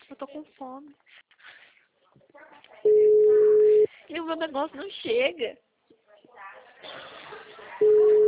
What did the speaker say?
Eu tô com fome. E o meu negócio não chega.